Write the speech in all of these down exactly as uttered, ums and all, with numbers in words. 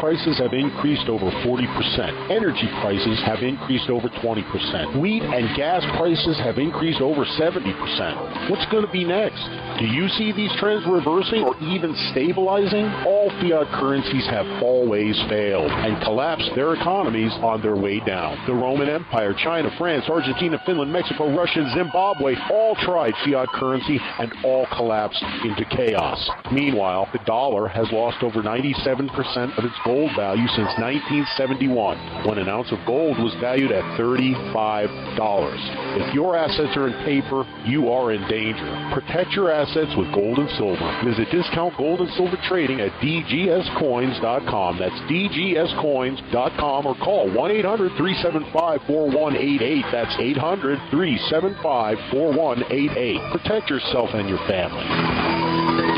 prices have increased over forty percent. Energy prices have increased over twenty percent. Wheat and gas prices have increased over seventy percent. What's going to be next? Do you see these trends reversing or even stabilizing? All fiat currencies have always failed and collapsed their economies on their way down. The Roman Empire, China, France, Argentina, Finland, Mexico, Russia, Zimbabwe all tried fiat currency and all collapsed into chaos. Meanwhile, the dollar has lost over ninety-seven percent of its gold value since nineteen seventy-one, when an ounce of gold was valued at thirty-five dollars. If your assets are in paper, you are in danger. Protect your assets with gold and silver. Visit Discount Gold and Silver Trading at d g s coins dot com. That's d g s coins dot com, or call one eight hundred, three seven five, four one eight eight. That's eight hundred, three seven five, four one eight eight. Protect yourself and your family.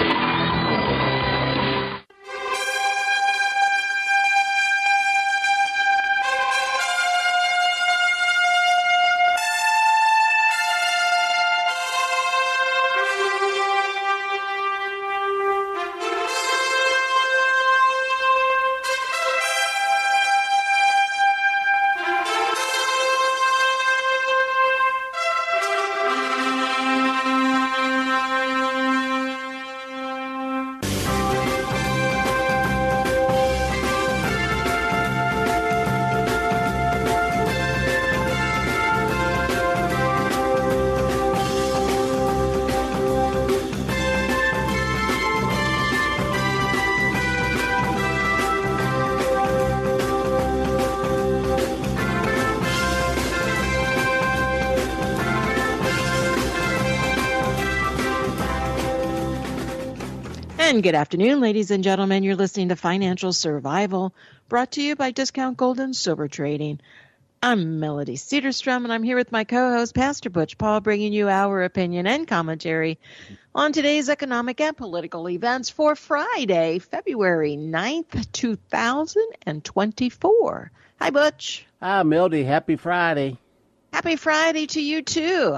And good afternoon, ladies and gentlemen. You're listening to Financial Survival, brought to you by Discount Gold and Silver Trading. I'm Melody Cedarstrom, and I'm here with my co-host, Pastor Butch Paul, bringing you our opinion and commentary on today's economic and political events for Friday, February ninth, two thousand twenty-four. Hi, Butch. Hi, Melody. Happy Friday. Happy Friday to you, too.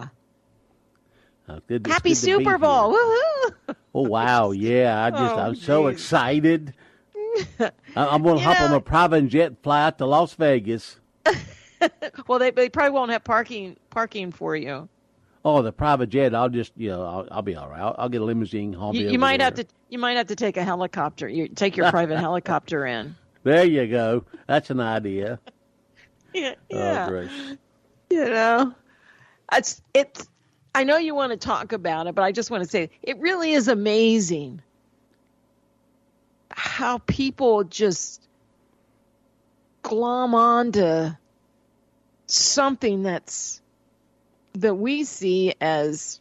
Oh, good, Happy Super Bowl. Woohoo! Oh, wow. Yeah, I just, Oh, I'm so geez. excited. I, I'm going to hop know, on a private jet, fly out to Las Vegas. Well, they, they probably won't have parking parking for you. Oh, the private jet, I'll just, you know, I'll, I'll be all right. I'll, I'll get a limousine. I'll be You, over you might there. have to you might have to take a helicopter. You take your private helicopter in. There you go. That's an idea. Yeah. Oh, gracious. You know, it's it's. I know you want to talk about it, but I just want to say it really is amazing how people just glom on to something that's that we see as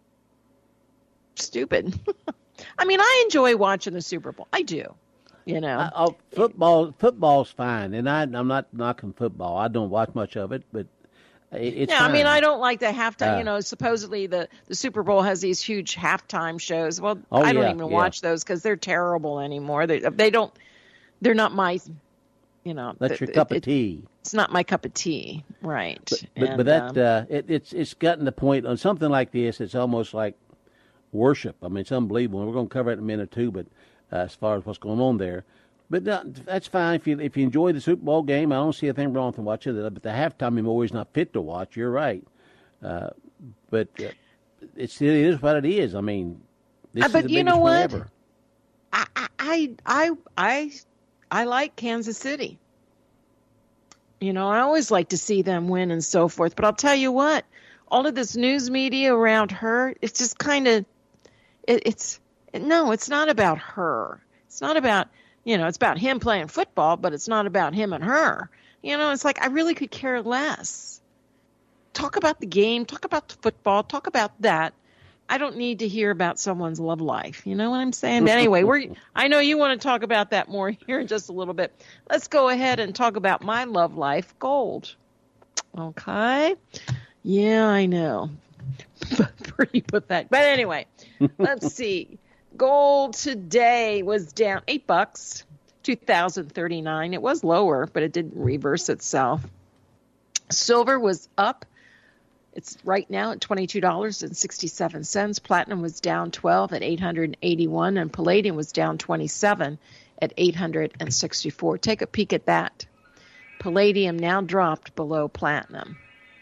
stupid. I mean, I enjoy watching the Super Bowl. I do. You know, I, oh, football, football's fine, and I, I'm not knocking football. I don't watch much of it, but it, it's yeah. fine. I mean, I don't like the halftime. Uh, you know, supposedly the, the Super Bowl has these huge halftime shows. Well, Oh, I don't yeah, even yeah. watch those because they're terrible anymore. They they don't. They're not my. You know, That's th- your cup it, of tea. It's not my cup of tea, right? But, but, And, but that um, uh, it, it's it's gotten the point on something like this. It's almost like worship. I mean, it's unbelievable. And we're going to cover it in a minute too. But uh, as far as what's going on there, but uh, that's fine if you if you enjoy the Super Bowl game. I don't see anything wrong with watching it. But the halftime, I'm always not fit to watch. You're right. Uh, but uh, it's it is what it is. I mean, this Uh, is but the you biggest know one what? ever. I, I, I, I, I like Kansas City. You know, I always like to see them win and so forth. But I'll tell you what, all of this news media around her, it's just kind of, it, it's, no, it's not about her. It's not about, you know, it's about him playing football, but it's not about him and her. You know, it's like I really could care less. Talk about the game, talk about the football, talk about that. I don't need to hear about someone's love life. You know what I'm saying? But anyway, we're I know you want to talk about that more here in just a little bit. Let's go ahead and talk about my love life, gold. Okay? Yeah, I know. Pretty pathetic. But anyway, let's see. Gold today was down eight bucks, two thousand thirty-nine. It was lower, but it didn't reverse itself. Silver was up. It's right now at twenty-two dollars and sixty-seven cents. Platinum was down twelve at eight hundred eighty-one, and palladium was down twenty-seven at eight hundred sixty-four. Take a peek at that. Palladium now dropped below platinum.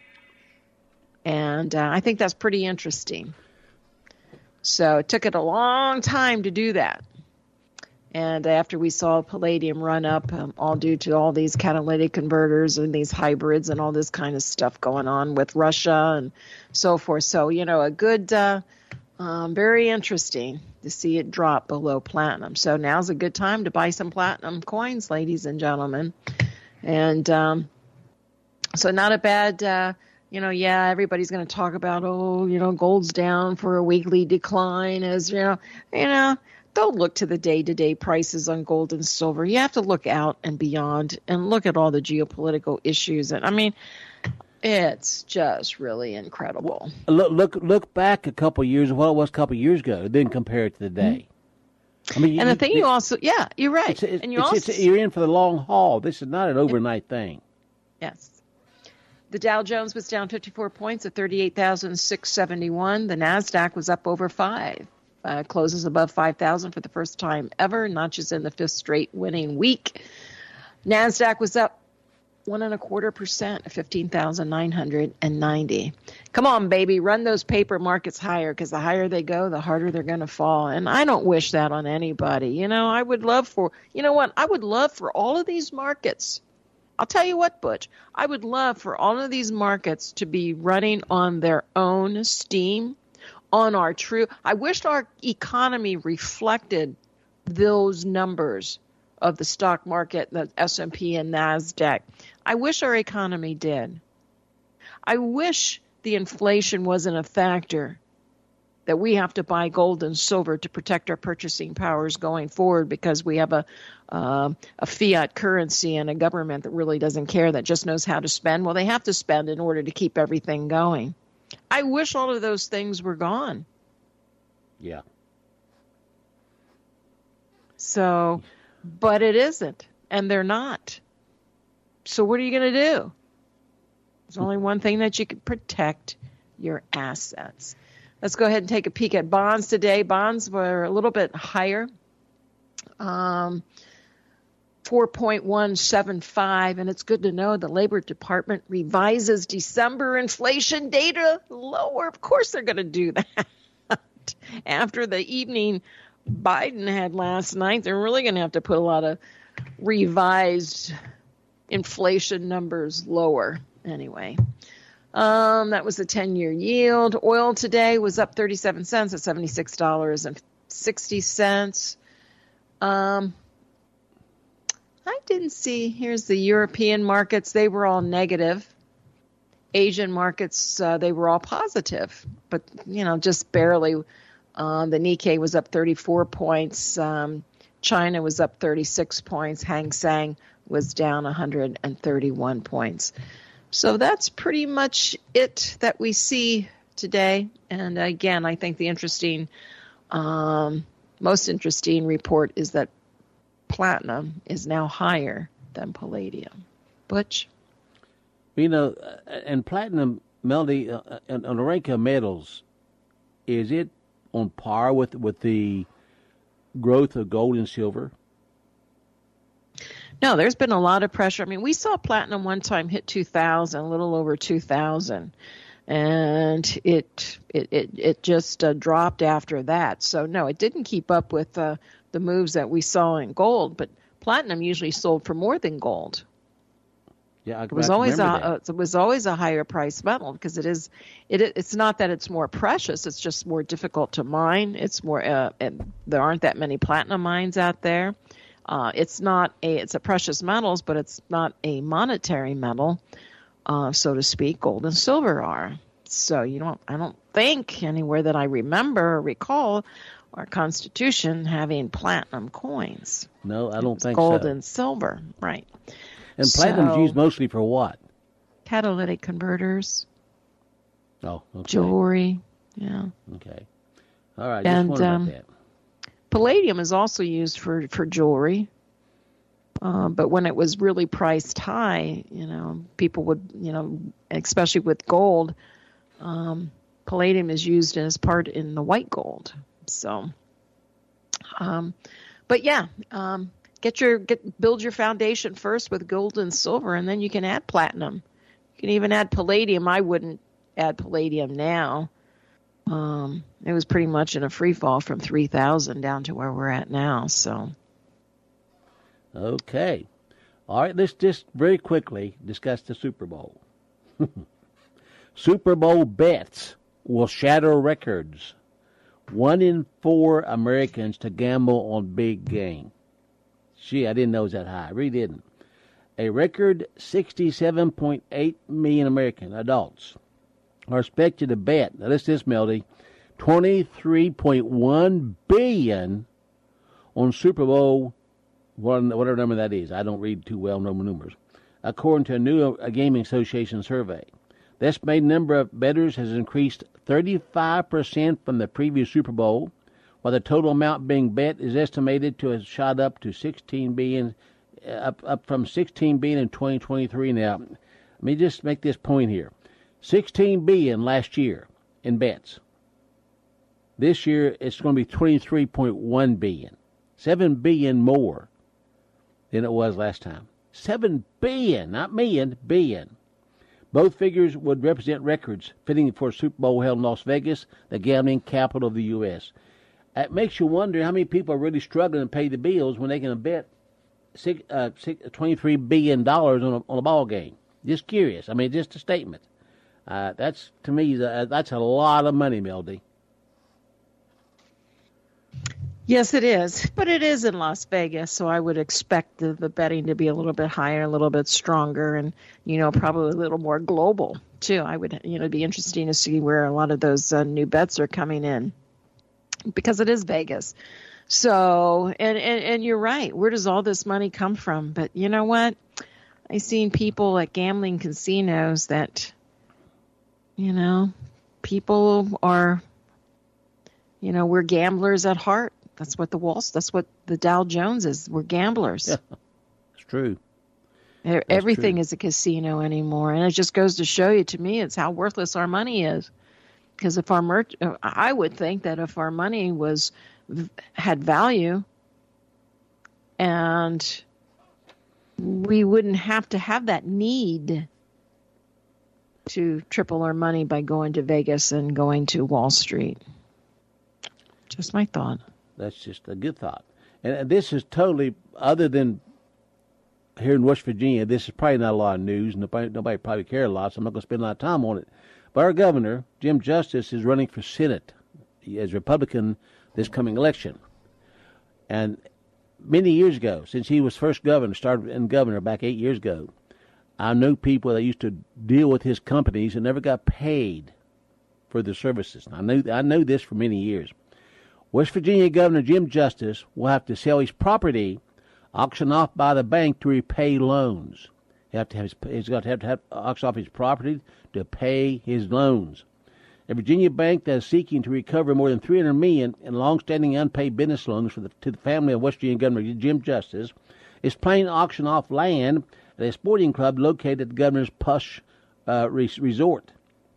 And uh, I think that's pretty interesting. So it took it a long time to do that. And after we saw palladium run up, um, all due to all these catalytic converters and these hybrids and all this kind of stuff going on with Russia and so forth. So, you know, a good, uh, um, very interesting to see it drop below platinum. So now's a good time to buy some platinum coins, ladies and gentlemen. And um, so not a bad, uh, you know, yeah, everybody's going to talk about, oh, you know, gold's down for a weekly decline as, you know, you know, don't look to the day-to-day prices on gold and silver. You have to look out and beyond and look at all the geopolitical issues. And I mean, it's just really incredible. Look, look, look back a couple of years, what it was a couple of years ago, then compare it to today. Mm-hmm. I mean, and you, the thing it, you also, yeah, you're right. It's, it's, and you it's, also, it's, you're in for the long haul. This is not an overnight it, thing. Yes. The Dow Jones was down fifty-four points at thirty-eight thousand six hundred seventy-one. The NASDAQ was up over five. Uh, closes above five thousand for the first time ever, notches in the fifth straight winning week. NASDAQ was up one and a quarter percent at fifteen thousand nine hundred ninety. Come on, baby, run those paper markets higher, because the higher they go, the harder they're going to fall. And I don't wish that on anybody. You know, I would love for, you know what, I would love for all of these markets. I'll tell you what, Butch, I would love for all of these markets to be running on their own steam. On our true, I wish our economy reflected those numbers of the stock market, the S and P and NASDAQ. I wish our economy did. I wish the inflation wasn't a factor, that we have to buy gold and silver to protect our purchasing powers going forward, because we have a uh, a fiat currency and a government that really doesn't care, that just knows how to spend. Well, they have to spend in order to keep everything going. I wish all of those things were gone. Yeah. So, but it isn't, and they're not. So what are you going to do? There's only one thing that you can protect: your assets. Let's go ahead and take a peek at bonds today. Bonds were a little bit higher, um, four point one seven five, and it's good to know the Labor Department revises December inflation data lower. Of course they're going to do that. After the evening Biden had last night, they're really going to have to put a lot of revised inflation numbers lower. Anyway, um, that was the ten-year yield. Oil today was up thirty-seven cents at seventy-six dollars and sixty cents. Um, I didn't see, here's the European markets. They were all negative. Asian markets, uh, they were all positive, but, you know, just barely. Uh, the Nikkei was up thirty-four points. Um, China was up thirty-six points. Hang Seng was down one hundred thirty-one points. So that's pretty much it that we see today. And again, I think the interesting, um, most interesting report is that platinum is now higher than palladium. Butch? You know, and platinum, Melody, uh, and on the rank of metals, is it on par with with the growth of gold and silver? No, there's been a lot of pressure. I mean, we saw platinum one time hit two thousand, a little over two thousand, and it it it, it just uh, dropped after that. So no, it didn't keep up with uh, the moves that we saw in gold. But platinum usually sold for more than gold. Yeah, I, it was I always a, that. a it was always a higher price metal, because it is it it's not that it's more precious, it's just more difficult to mine. It's more uh, and there aren't that many platinum mines out there. Uh, it's not a it's a precious metals, but it's not a monetary metal, uh, so to speak. Gold and silver are. So you don't I don't think anywhere that I remember or recall our Constitution having platinum coins. No, I don't think gold so. and silver, right? And platinum's so, used mostly for what? Catalytic converters. Oh, okay. Jewelry, yeah. Okay. All right, and, just wondered um, about that. Palladium is also used for, for jewelry. Uh, but when it was really priced high, you know, people would, you know, especially with gold, um, palladium is used as part in the white gold. So, um, but yeah, um, Get your get build your foundation first with gold and silver, and then you can add platinum. You can even add palladium. I wouldn't add palladium now. Um, it was pretty much in a free fall from three thousand down to where we're at now. So, okay, all right. Let's just very quickly discuss the Super Bowl. Super Bowl bets will shatter records. One in four Americans to gamble on big game. Gee, I didn't know it was that high. I really didn't. A record sixty-seven point eight million American adults are expected to bet, now listen to this, Melody, twenty-three point one billion on Super Bowl, whatever number that is. I don't read too well number numbers. According to a new Gaming Association survey, the estimated number of bettors has increased thirty-five percent from the previous Super Bowl, while the total amount being bet is estimated to have shot up to sixteen billion, up up from sixteen billion in twenty twenty-three. Now, let me just make this point here: sixteen billion last year in bets. This year it's going to be twenty-three point one billion, seven billion more than it was last time. Seven billion, not million, billion. Both figures would represent records fitting for a Super Bowl held in Las Vegas, the gambling capital of the U S It makes you wonder how many people are really struggling to pay the bills when they can bet six, uh, six, twenty-three billion dollars on a, on a ball game. Just curious. I mean, just a statement. Uh, that's, to me, uh, that's a lot of money, Melody. Yes, it is. But it is in Las Vegas, so I would expect the, the betting to be a little bit higher, a little bit stronger, and, you know, probably a little more global, too. I would, you know, it'd be interesting to see where a lot of those uh, new bets are coming in, because it is Vegas. So, and, and, and you're right. Where does all this money come from? But you know what? I've seen people at gambling casinos that, you know, people are, you know, we're gamblers at heart. That's what the Wall, that's what the Dow Jones is. We're gamblers. Yeah, it's true. That's Everything true. Is a casino anymore. And it just goes to show you, to me, it's how worthless our money is. Because if our merch, I would think that if our money was, had value, and we wouldn't have to have that need to triple our money by going to Vegas and going to Wall Street. Just my thought. That's just a good thought. And this is totally, other than here in West Virginia, this is probably not a lot of news. Nobody, nobody probably cares a lot, so I'm not going to spend a lot of time on it. But our governor, Jim Justice, is running for Senate as Republican this coming election. And many years ago, since he was first governor, started in governor back eight years ago, I know people that used to deal with his companies and never got paid for their services. And I know I know this for many years. West Virginia Governor Jim Justice will have to sell his property, auction off by the bank to repay loans. He have to have his, he's got to have to have, auction off his property to pay his loans. A Virginia bank that is seeking to recover more than three hundred million dollars in long-standing unpaid business loans for the, to the family of West Virginia Governor Jim Justice is planning to auction off land at a sporting club located at the governor's Push uh, resort.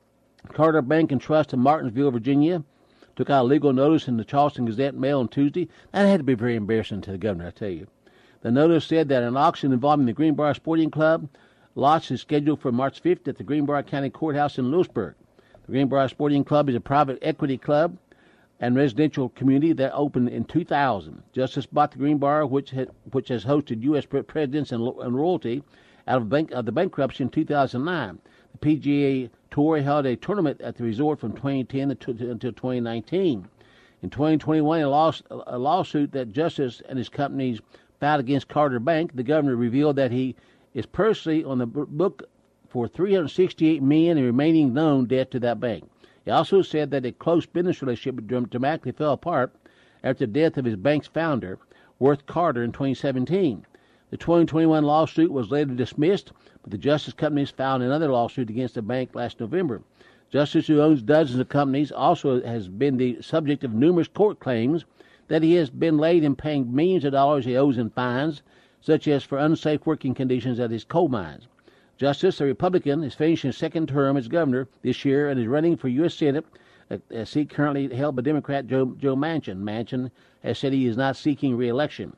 Carter Bank and Trust in Martinsville, Virginia, took out a legal notice in the Charleston Gazette-Mail on Tuesday. That had to be very embarrassing to the governor, I tell you. The notice said that an auction involving the Greenbrier Sporting Club lots is scheduled for March fifth at the Greenbrier County Courthouse in Lewisburg. The Greenbrier Sporting Club is a private equity club and residential community that opened in two thousand. Justice bought the Greenbrier, which had, which has hosted U S presidents and, and royalty, out of, bank, of the bankruptcy in two thousand nine. The P G A Tour held a tournament at the resort from twenty ten until twenty nineteen. In twenty twenty-one, a, loss, a lawsuit that Justice and his companies filed against Carter Bank, the governor revealed that he is personally on the book for three hundred sixty-eight million dollars in remaining loan debt to that bank. He also said that a close business relationship dramatically fell apart after the death of his bank's founder, Worth Carter, in twenty seventeen. The twenty twenty-one lawsuit was later dismissed, but the Justice companies filed another lawsuit against the bank last November. Justice, who owns dozens of companies, also has been the subject of numerous court claims that he has been late in paying millions of dollars he owes in fines, such as for unsafe working conditions at his coal mines. Justice, a Republican, is finishing his second term as governor this year and is running for U S Senate, a seat currently held by Democrat Joe, Joe Manchin. Manchin has said he is not seeking re-election.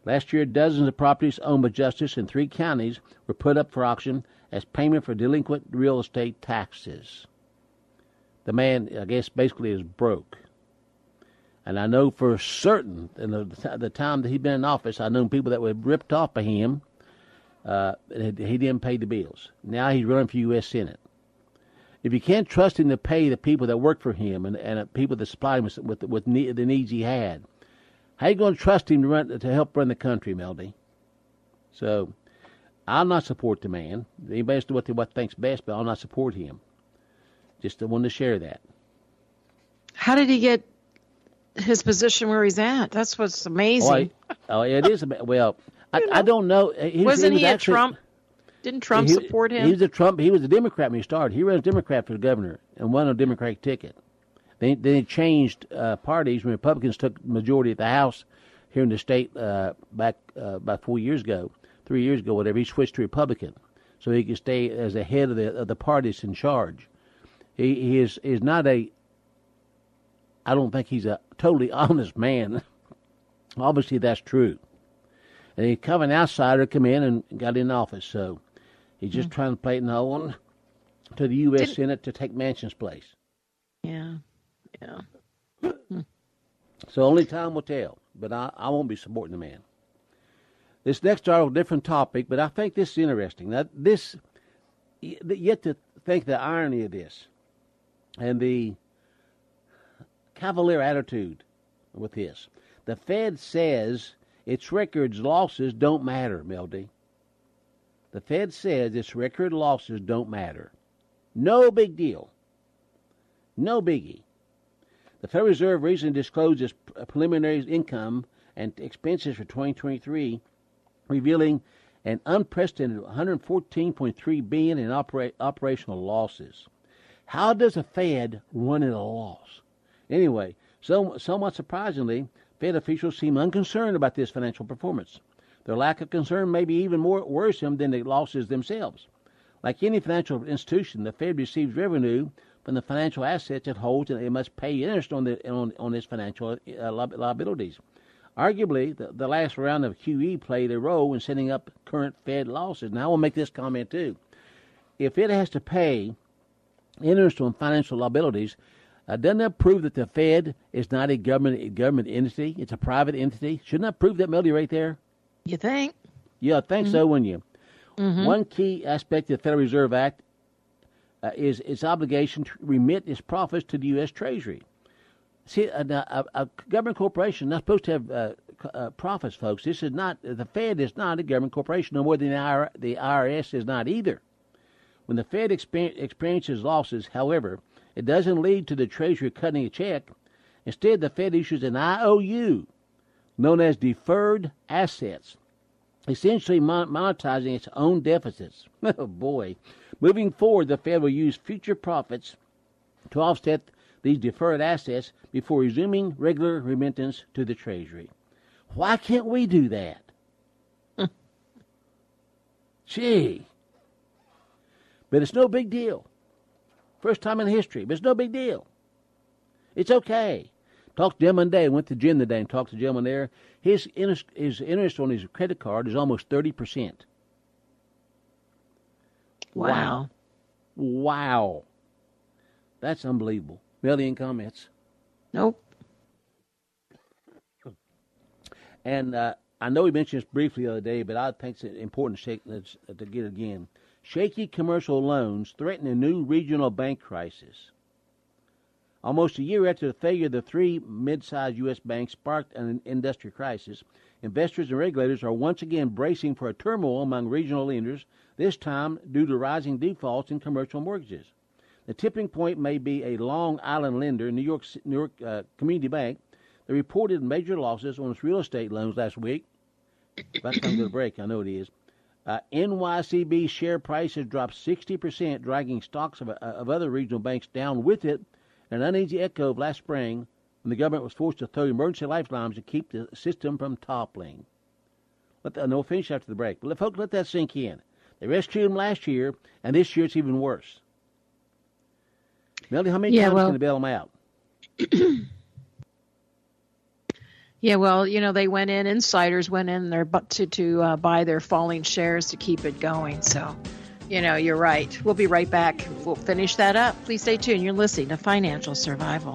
Last year, dozens of properties owned by Justice in three counties were put up for auction as payment for delinquent real estate taxes. The man, I guess, basically is broke. And I know for certain, in the, the time that he'd been in office, I know people that were ripped off by him. Uh, he didn't pay the bills. Now he's running for U S Senate. If you can't trust him to pay the people that work for him and, and people that supply him with, with, with need, the needs he had, how are you going to trust him to run to help run the country, Melody? So, I'll not support the man. Anybody knows what, what thinks best, but I'll not support him. Just wanted to share that. How did he get his position where he's at? That's what's amazing. Oh, I, oh it is. Well, I, you know, I don't know. He, Wasn't he, was he a actually, Trump? Didn't Trump he, support him? He was a Trump. He was a Democrat when he started. He ran as Democrat for the governor and won a Democratic ticket. Then, then he changed uh, parties when Republicans took majority at the House here in the state uh, back uh, about four years ago, three years ago, whatever. He switched to Republican so he could stay as the head of the of the parties in charge. He, he is is not a. I don't think he's a totally honest man. Obviously, that's true. And he come an outsider, come in and got in office. So he's just mm. trying to play no one to the U S Didn't, Senate to take Manchin's place. Yeah, yeah. So only time will tell. But I, I won't be supporting the man. This next article, different topic, but I think this is interesting. That this, yet to think the irony of this, and the cavalier attitude with this. The Fed says its record losses don't matter, Melody. The Fed says its record losses don't matter. No big deal. No biggie. The Federal Reserve recently disclosed its preliminary income and expenses for twenty twenty-three, revealing an unprecedented one hundred fourteen point three billion dollars in opera- operational losses. How does a Fed run at a loss? Anyway, so, somewhat surprisingly, Fed officials seem unconcerned about this financial performance. Their lack of concern may be even more worrisome than the losses themselves. Like any financial institution, the Fed receives revenue from the financial assets it holds, and it must pay interest on the on, on its financial uh, liabilities. Arguably, the, the last round of Q E played a role in setting up current Fed losses. Now, I will make this comment too. If it has to pay interest on financial liabilities, uh, doesn't that prove that the Fed is not a government a government entity? It's a private entity. Shouldn't that prove that, Melody, right there? You think? Yeah, I think mm-hmm. so, wouldn't you? Mm-hmm. One key aspect of the Federal Reserve Act uh, is its obligation to remit its profits to the U S Treasury. See, a, a, a government corporation is not supposed to have uh, uh, profits, folks. This is not, the Fed is not a government corporation, no more than the, I R, the I R S is not either. When the Fed exper- experiences losses, however, it doesn't lead to the Treasury cutting a check. Instead, the Fed issues an I O U, known as deferred assets, essentially mon- monetizing its own deficits. Oh, boy. Moving forward, the Fed will use future profits to offset these deferred assets before resuming regular remittance to the Treasury. Why can't we do that? Gee. But it's no big deal. First time in history, but it's no big deal. It's okay. Talked to Jim one day, went to Jim today and talked to Jim on there. His interest, his interest on his credit card is almost thirty percent. Wow. Wow. That's unbelievable. Million comments. Nope. And uh, I know we mentioned this briefly the other day, but I think it's important to, shake, to get it again. Shaky commercial loans threaten a new regional bank crisis. Almost a year after the failure of the three mid-sized U S banks sparked an industry crisis, investors and regulators are once again bracing for a turmoil among regional lenders, this time due to rising defaults in commercial mortgages. The tipping point may be a Long Island lender, New York, New York uh, Community Bank, that reported major losses on its real estate loans last week. About time to go to break, I know it is. Uh, N Y C B share prices dropped sixty percent, dragging stocks of, uh, of other regional banks down with it, an uneasy echo of last spring when the government was forced to throw emergency lifelines to keep the system from toppling. Let the, no, we'll finish after the break. But let, folks, let that sink in. They rescued them last year, and this year it's even worse. Melody, how many yeah, times well, can they bail them out? Yeah, well, you know, they went in, insiders went in there but to, to uh, buy their falling shares to keep it going. So, you know, you're right. We'll be right back. We'll finish that up. Please stay tuned. You're listening to Financial Survival.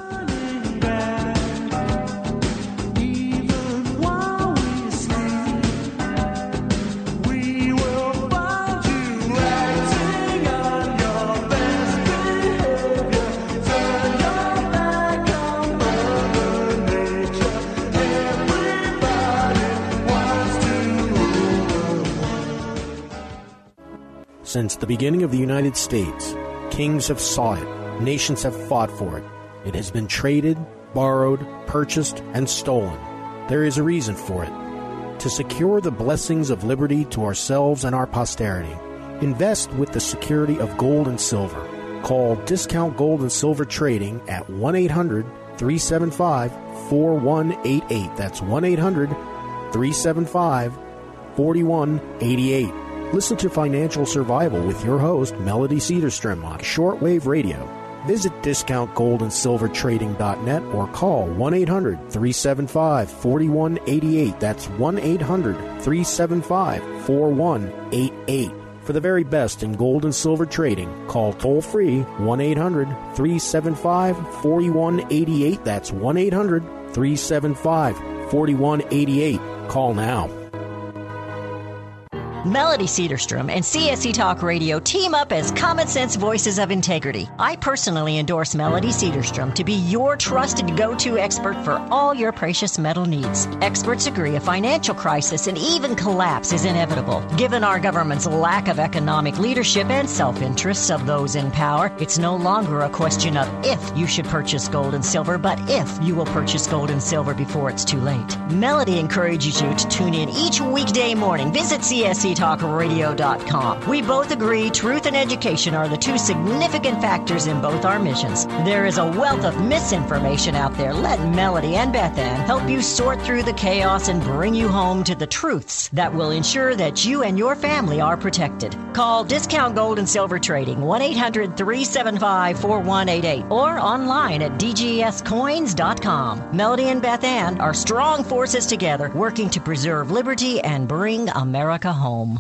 Since the beginning of the United States, kings have sought it, nations have fought for it. It has been traded, borrowed, purchased, and stolen. There is a reason for it. To secure the blessings of liberty to ourselves and our posterity, invest with the security of gold and silver. Call Discount Gold and Silver Trading at one eight hundred three seven five four one eight eight. That's one eight hundred three seven five four one eight eight. Listen to Financial Survival with your host, Melody Cedarstrom, on shortwave radio. Visit discount gold and silver trading dot net or call one eight hundred three seven five four one eight eight. That's one eight hundred three seven five four one eight eight. For the very best in gold and silver trading, call toll-free one eight hundred three seven five four one eight eight. That's one eight hundred three seven five four one eight eight. Call now. Melody Cedarstrom and C S C Talk Radio team up as common sense voices of integrity. I personally endorse Melody Cedarstrom to be your trusted go-to expert for all your precious metal needs. Experts agree a financial crisis and even collapse is inevitable. Given our government's lack of economic leadership and self-interests of those in power, it's no longer a question of if you should purchase gold and silver, but if you will purchase gold and silver before it's too late. Melody encourages you to tune in each weekday morning. Visit C S C talk radio dot com. We both agree truth and education are the two significant factors in both our missions. There is a wealth of misinformation out there. Let Melody and Beth Ann help you sort through the chaos and bring you home to the truths that will ensure that you and your family are protected. Call Discount Gold and Silver Trading one eight hundred three seven five four one eight eight or online at d g s coins dot com. Melody and Beth Ann are strong forces together working to preserve liberty and bring America home.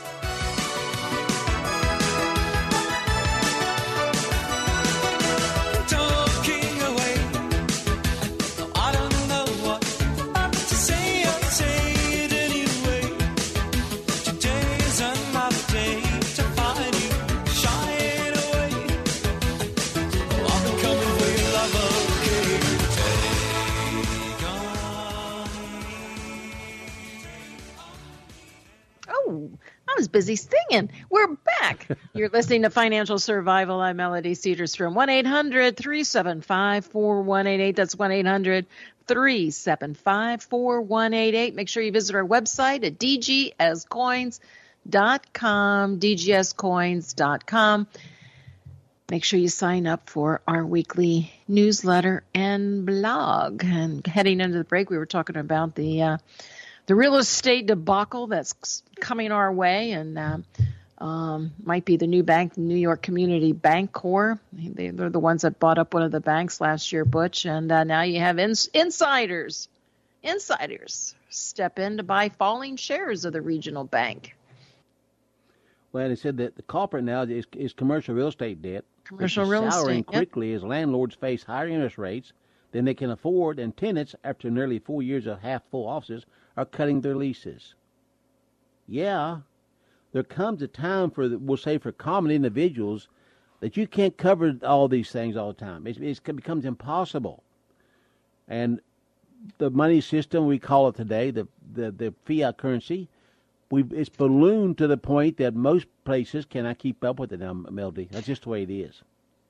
Busy singing. We're back. You're listening to Financial Survival. I'm Melody Cedarstrom. one eight hundred three seven five four one eight eight. That's one eight hundred three seven five four one eight eight. Make sure you visit our website at d g s coins dot com, d g s coins dot com. Make sure you sign up for our weekly newsletter and blog. And heading into the break, we were talking about the uh, the real estate debacle that's coming our way, and uh, um, might be the new bank, New York Community Bank Corp. They, they're the ones that bought up one of the banks last year, Butch, and uh, now you have ins- insiders, insiders step in to buy falling shares of the regional bank. Well, they said that the culprit now is, is commercial real estate debt. Commercial real estate, souring yep. quickly as landlords face higher interest rates than they can afford, and tenants, after nearly four years of half-full offices, are cutting their leases. Yeah, there comes a time for, we'll say, for common individuals that you can't cover all these things all the time. It's, it's, it becomes impossible. And the money system, we call it today, the, the, the fiat currency, we've, it's ballooned to the point that most places cannot keep up with it now, Melody. That's just the way it is.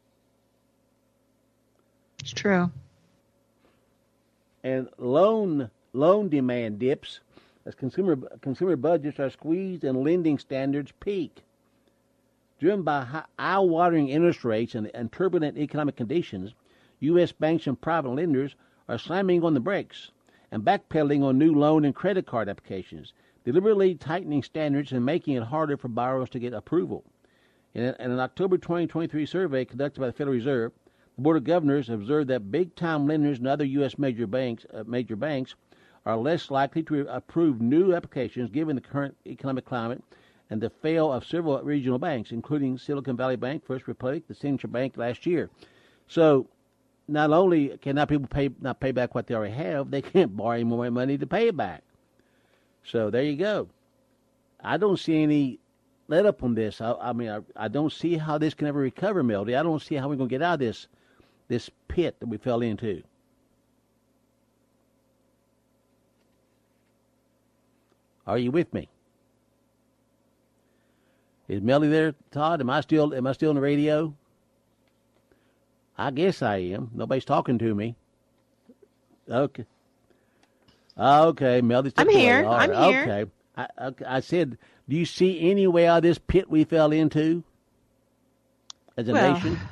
It's true. And loan loan demand dips as consumer consumer budgets are squeezed and lending standards peak. Driven by eye-watering interest rates and, and turbulent economic conditions, U S banks and private lenders are slamming on the brakes and backpedaling on new loan and credit card applications, deliberately tightening standards and making it harder for borrowers to get approval. In, a, in an October twenty twenty-three survey conducted by the Federal Reserve, The Board of Governors observed that big-time lenders and other U S major banks, uh, major banks are less likely to approve new applications given the current economic climate and the fail of several regional banks, including Silicon Valley Bank, First Republic, the Signature Bank last year. So not only can not people pay not pay back what they already have, they can't borrow any more money to pay it back. So there you go. I don't see any let up on this. I, I mean, I, I don't see how this can ever recover, Melody. I don't see how we're going to get out of this this pit that we fell into. Are you with me? Is Melody there, Todd? Am I still am I still on the radio? I guess I am. Nobody's talking to me. Okay. Okay, Melody. I'm here. Right. I'm here. Okay. I, okay. I said, do you see any way out of this pit we fell into as a well, nation?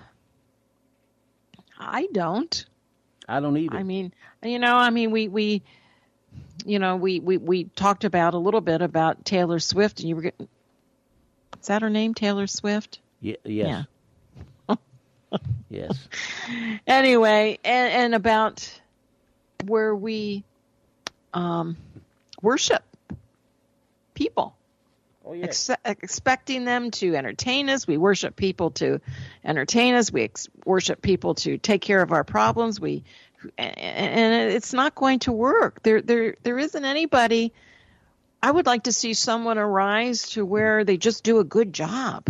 I don't. I don't either. I mean, you know, I mean, we, we you know, we, we, we talked about a little bit about Taylor Swift, and you were getting, is that her name, Taylor Swift? Yeah, yes. Yeah. Yes. Anyway, and, and about where we um, worship people. Oh, yeah. Ex- expecting them to entertain us. We worship people to entertain us. We ex- worship people to take care of our problems. We, and, and it's not going to work. There, there, there isn't anybody. I would like to see someone arise to where they just do a good job,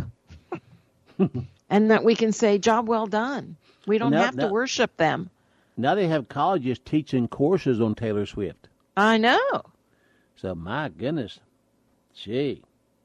and that we can say, "Job well done." We don't now, have to now, worship them. Now they have colleges teaching courses on Taylor Swift. I know. So my goodness, gee.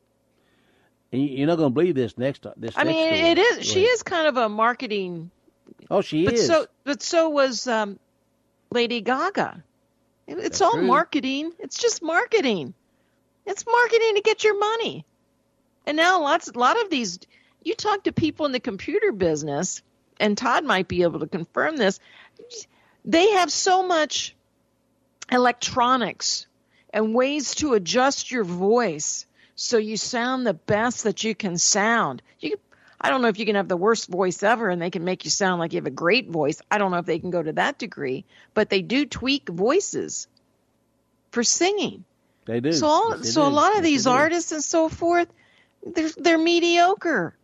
You're not going to believe this next. This. I next mean, story. it is. She is kind of a marketing. Oh, she but is. So, but so was um, Lady Gaga. It's That's all true. marketing. It's just marketing. It's marketing to get your money. And now lots, a lot of these. You talk to people in the computer business, and Todd might be able to confirm this. They have so much electronics and ways to adjust your voice so you sound the best that you can sound. You can, I don't know if you can have the worst voice ever and they can make you sound like you have a great voice. I don't know if they can go to that degree, but they do tweak voices for singing. They do. So, all, Yes, they so do. a lot of Yes, these they do. artists and so forth, they're they're mediocre.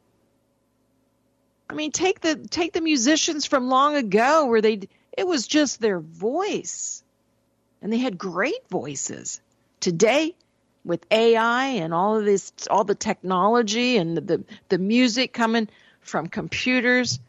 I mean, take the take the musicians from long ago where they it was just their voice, and they had great voices. Today, with A I and all of this, all the technology and the, the, the music coming from computers.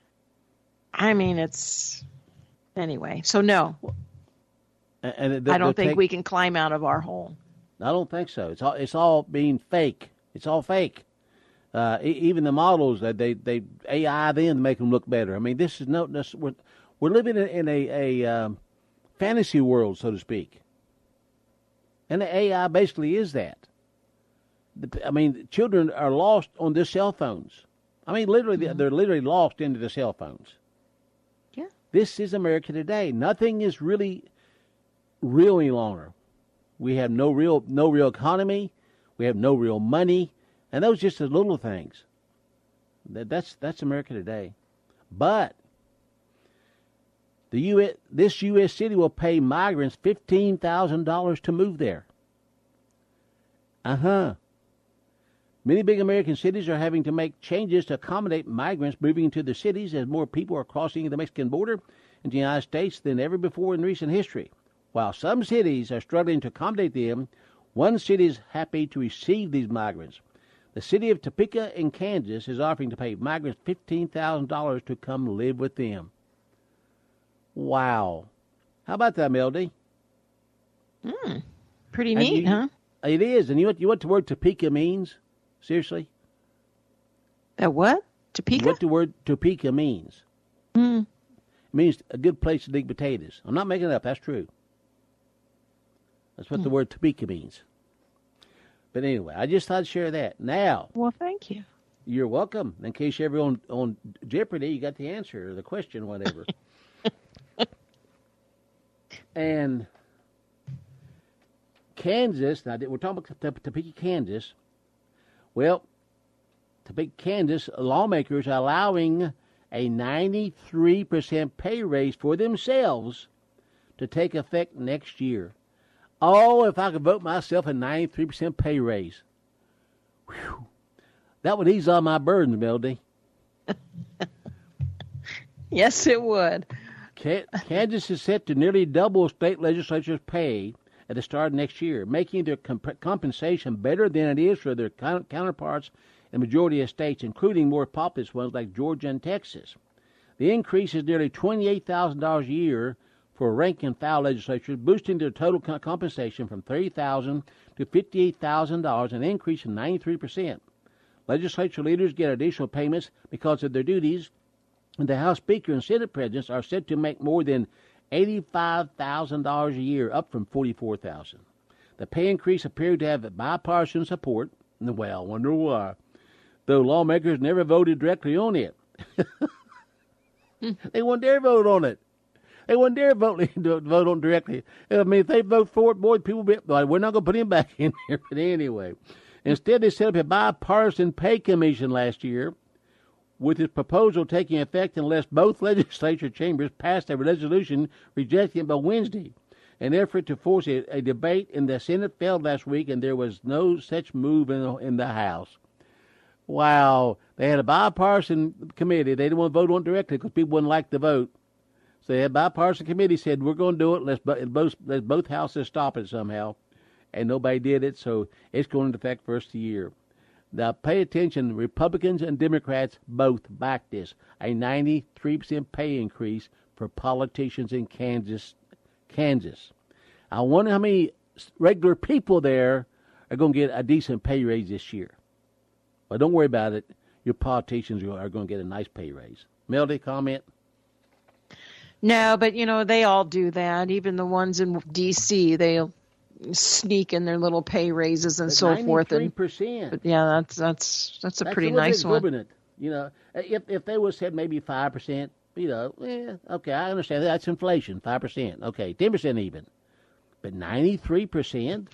I mean, it's anyway. So no, And it- I don't they'll think take- we can climb out of our hole. I don't think so. It's all it's all being fake. It's all fake. Uh, e- even the models that they, they A I them to make them look better. I mean, this is no. This, we're we're living in, in a a um, fantasy world, so to speak. And the A I basically is that. The, I mean, children are lost on their cell phones. I mean, literally, Mm-hmm. they're literally lost into the cell phones. Yeah. This is America today. Nothing is really real any longer. We have no real no real economy. We have no real money, and those just the little things. That, that's that's America today. But the U S this U S city will pay migrants fifteen thousand dollars to move there. Uh huh. Many big American cities are having to make changes to accommodate migrants moving into the cities as more people are crossing the Mexican border into the United States than ever before in recent history. While some cities are struggling to accommodate them, one city is happy to receive these migrants. The city of Topeka in Kansas is offering to pay migrants fifteen thousand dollars to come live with them. Wow. How about that, Melody? Hmm. Pretty And neat, you- huh? It is. And you know what, you know what the word Topeka means? Seriously? That what? You Topeka? know what the word Topeka means? Hmm. It means a good place to dig potatoes. I'm not making it up. That's true. That's what the word Topeka means. But anyway, I just thought I'd share that. Now, Well, thank you. you're welcome. In case you're ever on, on Jeopardy, you got the answer or the question, whatever. And Kansas, now we're talking about Topeka, Kansas. Well, Topeka, Kansas, lawmakers are allowing a ninety-three percent pay raise for themselves to take effect next year. Oh, if I could vote myself a ninety-three percent pay raise. Whew. That would ease all my burdens, Melody. Yes, it would. Kansas is set to nearly double state legislature's pay at the start of next year, making their comp- compensation better than it is for their counterparts in the majority of states, including more populous ones like Georgia and Texas. The increase is nearly twenty-eight thousand dollars a year for rank-and-file legislatures, boosting their total co- compensation from thirty thousand dollars to fifty-eight thousand dollars, an increase of ninety-three percent. Legislature leaders get additional payments because of their duties, and the House Speaker and Senate presidents are said to make more than eighty-five thousand dollars a year, up from forty-four thousand dollars. The pay increase appeared to have bipartisan support. Well, I wonder why. Though lawmakers never voted directly on it. They wouldn't dare vote on it. They wouldn't dare vote, vote on it directly. I mean, if they vote for it, boy, people be, well, we're not going to put him back in here. But anyway, instead they set up a bipartisan pay commission last year, with its proposal taking effect unless both legislature chambers passed a resolution rejecting it by Wednesday. An effort to force a, a debate in the Senate failed last week, and there was no such move in the, in the House. Wow. They had a bipartisan committee. They didn't want to vote on it directly because people wouldn't like the vote. So they had a bipartisan committee said, we're going to do it. Let's both, let's both houses stop it somehow. And nobody did it, so it's going into effect first of the year. Now, pay attention. Republicans and Democrats both backed this. A ninety-three percent pay increase for politicians in Kansas. Kansas. I wonder how many regular people there are going to get a decent pay raise this year. Well, don't worry about it. Your politicians are going to get a nice pay raise. Melody, comment? No, but, you know, they all do that. Even the ones in D C, they'll sneak in their little pay raises and so forth. ninety-three percent. And yeah, that's that's that's a that's pretty a nice one. You know, if if they would have said maybe five percent, you know, yeah, okay, I understand. That's inflation, five percent. Okay, ten percent even. But ninety-three percent?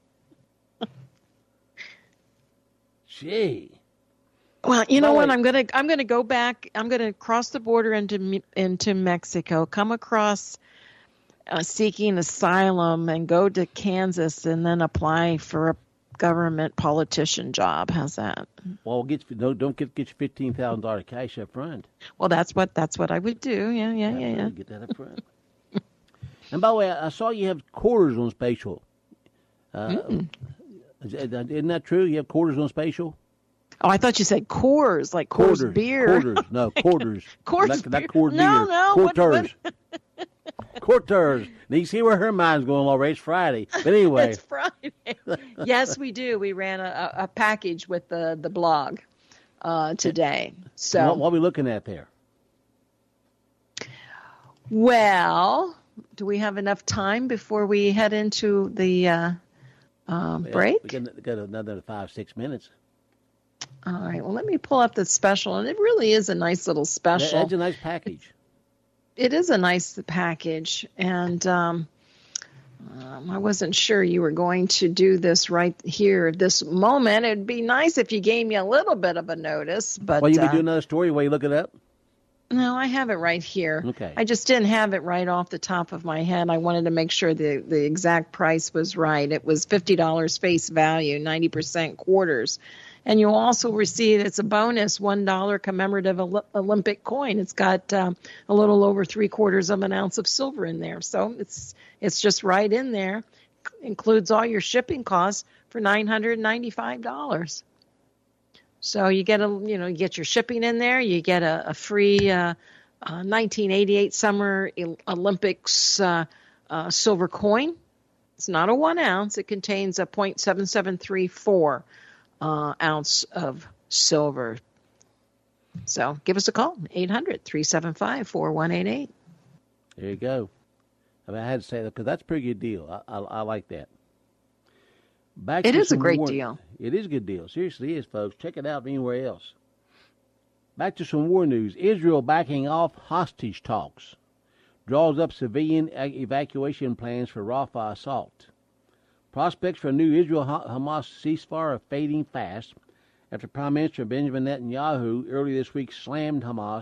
Gee. Well, you know By what? way- I'm gonna I'm gonna go back. I'm gonna cross the border into Me- into Mexico. Come across uh, seeking asylum and go to Kansas and then apply for a government politician job. How's that? Well, get don't don't get get your fifteen thousand dollar cash up front. Well, that's what that's what I would do. Yeah, yeah, yeah, yeah. Get that up front. And by the way, I saw you have quarters on Spatial. Uh, is- isn't that true? You have quarters on Spatial? Oh, I thought you said Coors, like Coors Quarters. beer. Quarters. No, quarters. Coors not, beer. not Coors No, beer. no, what- Quarters. Quarters. Now you see where her mind's going already. It's Friday. But anyway. It's Friday. Yes, we do. We ran a, a package with the, the blog uh, today. So, what, what are we looking at there? well, do we have enough time before we head into the uh, uh, break? We got, we got another five, six minutes. All right. Well, let me pull up the special, and it really is a nice little That- special. That's a nice package. It is a nice package, and um, um, I wasn't sure you were going to do this right here, this moment. It'd be nice if you gave me a little bit of a notice, but Well, you uh, be doing another story while you look it up? no, I have it right here. Okay. I just didn't have it right off the top of my head. I wanted to make sure the, the exact price was right. It was fifty dollars face value, ninety percent quarters. And you'll also receive, it's a bonus, one dollar commemorative Oli- Olympic coin. It's got um, a little over three quarters of an ounce of silver in there. So it's it's just right in there. Includes all your shipping costs for nine hundred ninety-five dollars. So you get a you know you get your shipping in there. You get a, a free uh, uh, nineteen eighty-eight Summer Olympics uh, uh, silver coin. It's not a one ounce. It contains a point seven seven three four uh, ounce of silver. So give us a call, eight hundred, three seven five, four one eight eight. There you go. I mean, I had to say that because that's a pretty good deal. I, I, I like that. Back It to is a some great war- deal. It is a good deal. Seriously, it is, folks. Check it out anywhere else. Back to some war news. Israel backing off hostage talks. Draws up civilian e- evacuation plans for Rafah assault. Prospects for a new Israel-Hamas ceasefire are fading fast after Prime Minister Benjamin Netanyahu earlier this week slammed Hamas,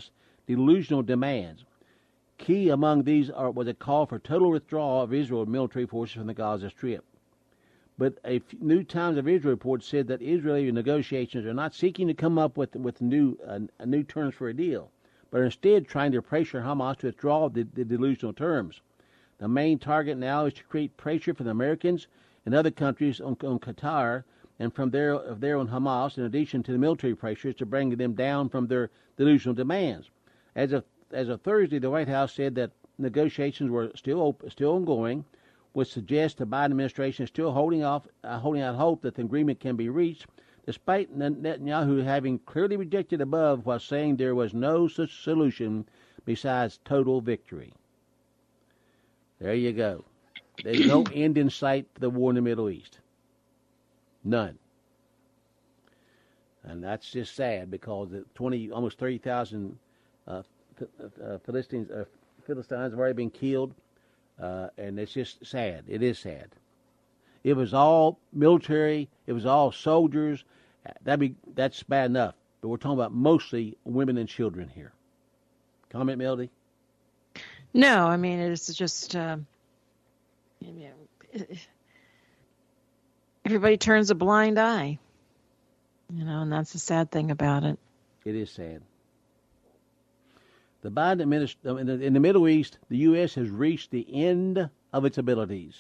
delusional demands. Key among these are, was a call for total withdrawal of Israel military forces from the Gaza Strip. But a New Times of Israel report said that Israeli negotiations are not seeking to come up with with new uh, new terms for a deal, but are instead trying to pressure Hamas to withdraw the, the delusional terms. The main target now is to create pressure from the Americans and other countries on, on Qatar and from their of their on Hamas, in addition to the military pressures to bring them down from their delusional demands. As of as of Thursday, the White House said that negotiations were still open, still ongoing, which suggests the Biden administration is still holding off, uh, holding out hope that the agreement can be reached, despite Netanyahu having clearly rejected above while saying there was no such solution besides total victory. There you go. There's no end in sight for the war in the Middle East. None. And that's just sad because the twenty, almost thirty thousand uh, uh, Philistines, uh, Philistines have already been killed. Uh, and it's just sad. It is sad. It was all military. It was all soldiers. That'd be that's bad enough. But we're talking about mostly women and children here. Comment, Melody? No, I mean it's just uh, everybody turns a blind eye, you know, and that's the sad thing about it. It is sad. The Biden administration in the Middle East, the U S has reached the end of its abilities.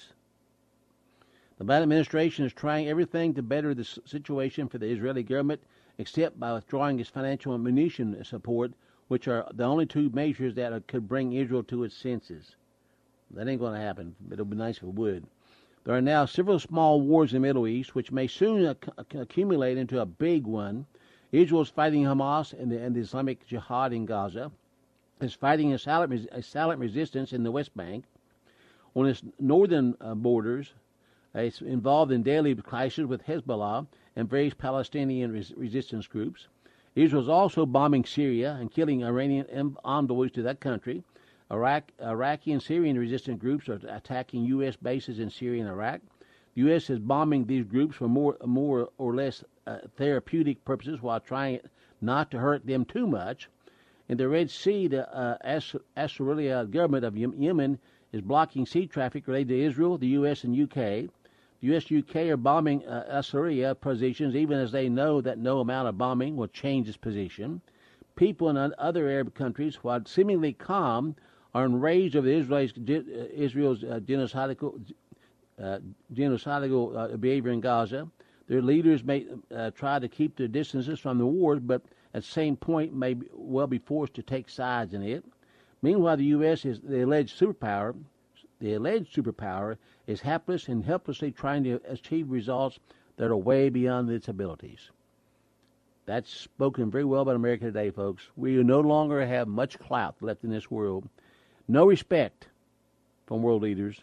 The Biden administration is trying everything to better the situation for the Israeli government, except by withdrawing its financial and munition support, which are the only two measures that could bring Israel to its senses. That ain't going to happen, but it would be nice if it would. There are now several small wars in the Middle East, which may soon ac- accumulate into a big one. Israel is fighting Hamas and the, and the Islamic Jihad in Gaza. Is fighting a silent, a silent resistance in the West Bank. On its northern uh, borders, uh, it's involved in daily clashes with Hezbollah and various Palestinian res- resistance groups. Israel is also bombing Syria and killing Iranian envoys to that country. Iraq, Iraqi and Syrian resistance groups are attacking U S bases in Syria and Iraq. The U S is bombing these groups for more, more or less uh, therapeutic purposes while trying not to hurt them too much. In the Red Sea, the uh, Ansarullah government of Yemen is blocking sea traffic related to Israel, the U S, and U K. The U S and U K are bombing uh, Ansarullah positions, even as they know that no amount of bombing will change its position. People in other Arab countries, while seemingly calm, are enraged over Israel's, Israel's uh, genocidal, uh, genocidal uh, behavior in Gaza. Their leaders may uh, try to keep their distances from the wars, but at the same point may be, well be forced to take sides in it. Meanwhile, the U S is the alleged superpower. The alleged superpower is hapless and helplessly trying to achieve results that are way beyond its abilities. That's spoken very well about America today, folks. We no longer have much clout left in this world, no respect from world leaders,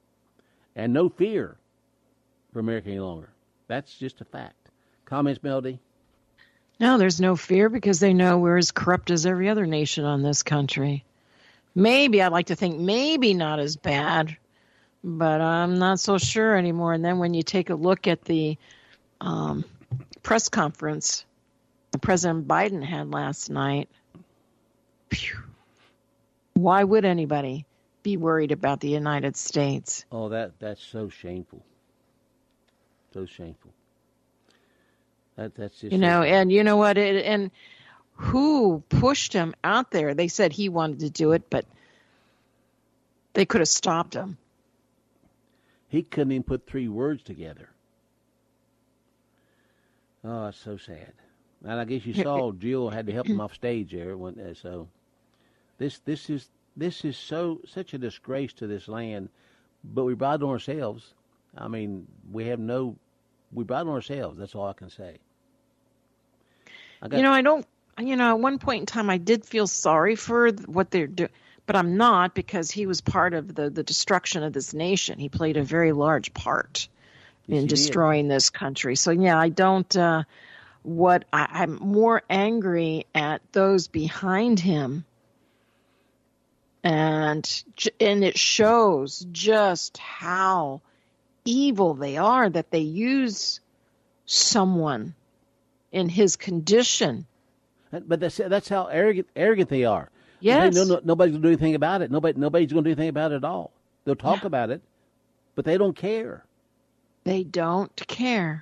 and no fear for America any longer. That's just a fact. Comments, Melody? No, there's no fear because they know we're as corrupt as every other nation on this country. Maybe, I'd like to think maybe not as bad, but I'm not so sure anymore. And then when you take a look at the um, press conference President Biden had last night, phew, why would anybody be worried about the United States? Oh, that that's so shameful. So shameful. That that's just you know, so and you know what? It, and who pushed him out there? They said he wanted to do it, but they could have stopped him. He couldn't even put three words together. Oh, it's so sad. And I guess you saw Jill had to help him off stage there. When, uh, so this this is this is so such a disgrace to this land. But we brought it on ourselves. I mean, we have no. We brought it on ourselves. That's all I can say. I got, you know, I don't. You know, at one point in time, I did feel sorry for what they're doing, but I'm not, because he was part of the the destruction of this nation. He played a very large part yes, in destroying did. this country. So yeah, I don't. Uh, What I, I'm more angry at those behind him, and and it shows just how evil they are, that they use someone in his condition. But that's that's how arrogant arrogant they are. Yes. No, no, nobody's going to do anything about it. Nobody, nobody's going to do anything about it at all. They'll talk Yeah. about it, but they don't care. They don't care.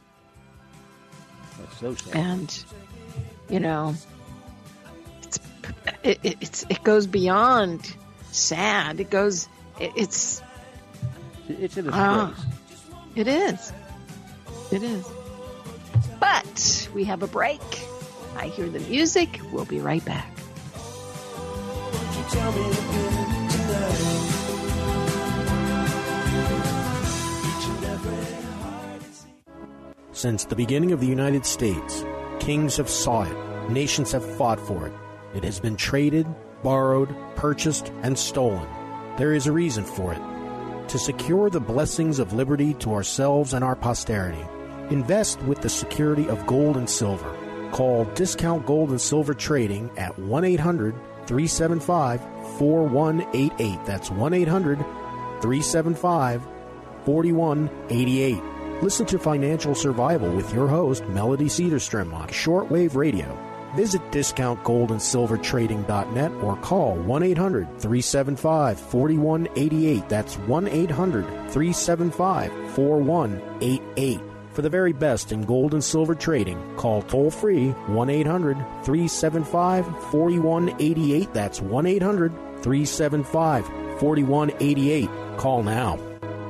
That's so sad. And, you know, it's, it, it, it's, it goes beyond sad. It goes, it, it's, It's a disgrace. uh, it is. It is. But we have a break. I hear the music. We'll be right back. Since the beginning of the United States, kings have sought it, nations have fought for it. It has been traded, borrowed, purchased, and stolen. There is a reason for it. To secure the blessings of liberty to ourselves and our posterity, invest with the security of gold and silver. Call Discount Gold and Silver Trading at one eight hundred three seven five four one eight eight. That's one eight hundred three seven five four one eight eight. Listen to Financial Survival with your host, Melody Cedarstrom, on shortwave radio. Visit discount gold and silver trading dot net or call one eight hundred three seven five four one eight eight. That's one eight hundred three seven five four one eight eight. For the very best in gold and silver trading, call toll-free one eight hundred three seven five four one eight eight. That's one eight hundred three seven five four one eight eight. Call now.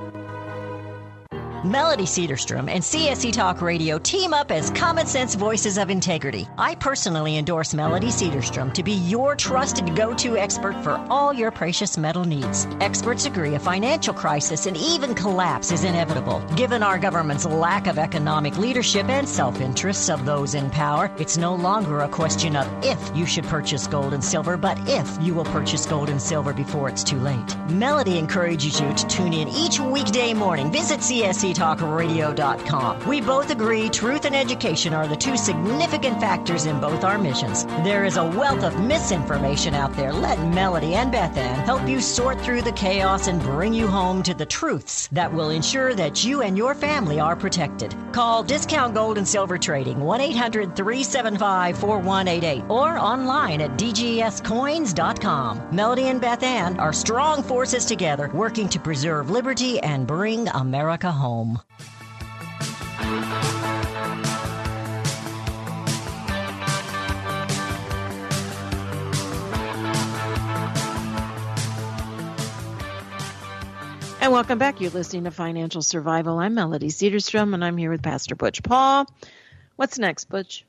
Melody Cedarstrom and C S C Talk Radio team up as common sense voices of integrity. I personally endorse Melody Cedarstrom to be your trusted go-to expert for all your precious metal needs. Experts agree a financial crisis and even collapse is inevitable. Given our government's lack of economic leadership and self-interests of those in power, it's no longer a question of if you should purchase gold and silver, but if you will purchase gold and silver before it's too late. Melody encourages you to tune in each weekday morning. Visit C S C talk radio dot com. We both agree truth and education are the two significant factors in both our missions. There is a wealth of misinformation out there. Let Melody and Beth Ann help you sort through the chaos and bring you home to the truths that will ensure that you and your family are protected. Call Discount Gold and Silver Trading one eight hundred three seven five four one eight eight or online at d g s coins dot com. Melody and Beth Ann are strong forces together working to preserve liberty and bring America home. And welcome back. You're listening to Financial Survival. I'm Melody Cedarstrom, and I'm here with Pastor Butch Paul. What's next, Butch?